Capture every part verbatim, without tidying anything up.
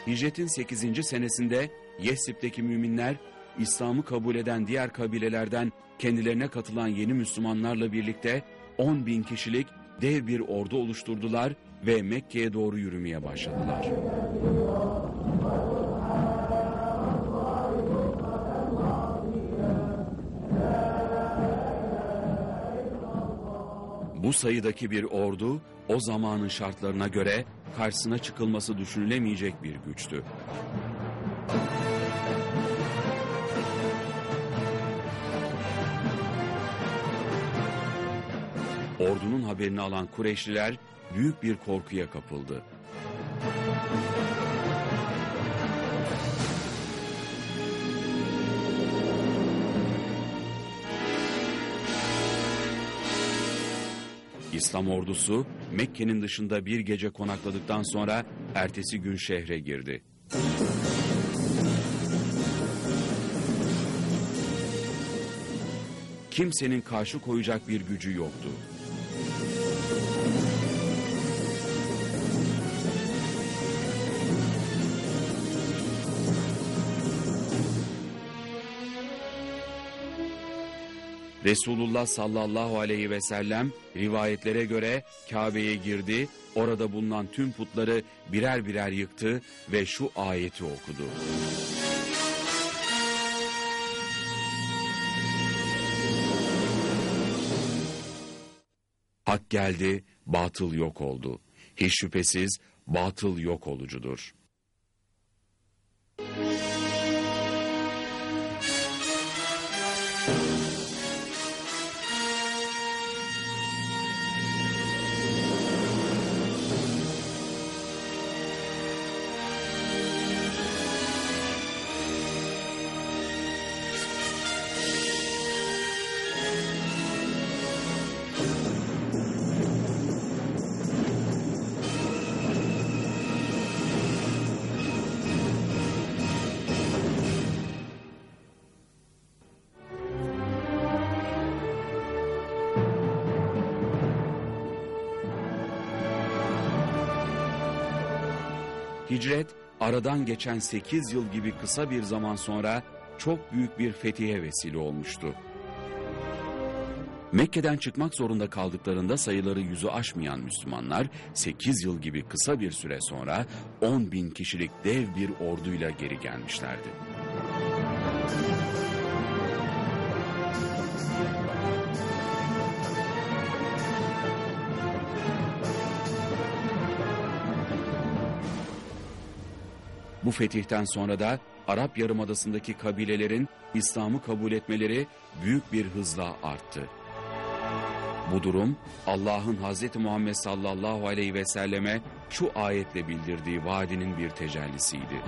Hicretin sekizinci senesinde Yesrib'deki müminler, İslam'ı kabul eden diğer kabilelerden kendilerine katılan yeni Müslümanlarla birlikte on bin kişilik dev bir ordu oluşturdular ve Mekke'ye doğru yürümeye başladılar. Bu sayıdaki bir ordu, o zamanın şartlarına göre karşısına çıkılması düşünülemeyecek bir güçtü. Ordunun haberini alan Kureyşliler büyük bir korkuya kapıldı. İslam ordusu Mekke'nin dışında bir gece konakladıktan sonra ertesi gün şehre girdi. Kimsenin karşı koyacak bir gücü yoktu. Resulullah sallallahu aleyhi ve sellem rivayetlere göre Kabe'ye girdi, orada bulunan tüm putları birer birer yıktı ve şu ayeti okudu. Hak geldi, batıl yok oldu. Hiç şüphesiz batıl yok olucudur. Hicret, aradan geçen sekiz yıl gibi kısa bir zaman sonra çok büyük bir fethiye vesile olmuştu. Mekke'den çıkmak zorunda kaldıklarında sayıları yüzü aşmayan Müslümanlar, sekiz yıl gibi kısa bir süre sonra on bin kişilik dev bir orduyla geri gelmişlerdi. Bu fetihten sonra da Arap Yarımadası'ndaki kabilelerin İslam'ı kabul etmeleri büyük bir hızla arttı. Bu durum Allah'ın Hazreti Muhammed sallallahu aleyhi ve selleme şu ayetle bildirdiği vaadinin bir tecellisiydi.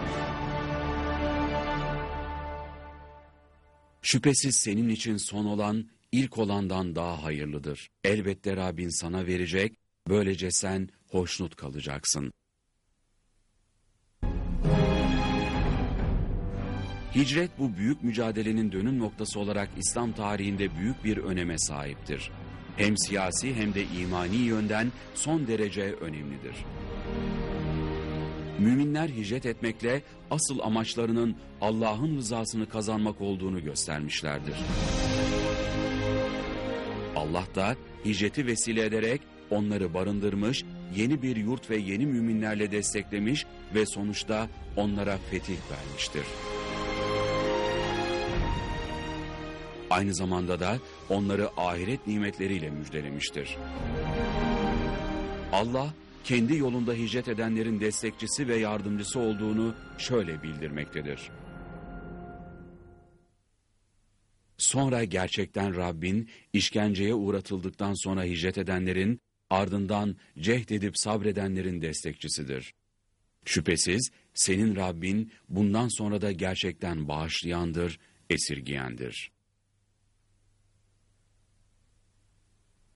Şüphesiz senin için son olan ilk olandan daha hayırlıdır. Elbette Rabbin sana verecek, böylece sen hoşnut kalacaksın. Hicret bu büyük mücadelenin dönüm noktası olarak İslam tarihinde büyük bir öneme sahiptir. Hem siyasi hem de imani yönden son derece önemlidir. Müminler hicret etmekle asıl amaçlarının Allah'ın rızasını kazanmak olduğunu göstermişlerdir. Allah da hicreti vesile ederek onları barındırmış, yeni bir yurt ve yeni müminlerle desteklemiş ve sonuçta onlara fetih vermiştir. Aynı zamanda da onları ahiret nimetleriyle müjdelemiştir. Allah, kendi yolunda hicret edenlerin destekçisi ve yardımcısı olduğunu şöyle bildirmektedir. Sonra gerçekten Rabbin, işkenceye uğratıldıktan sonra hicret edenlerin, ardından cehd edip sabredenlerin destekçisidir. Şüphesiz senin Rabbin bundan sonra da gerçekten bağışlayandır, esirgiyendir.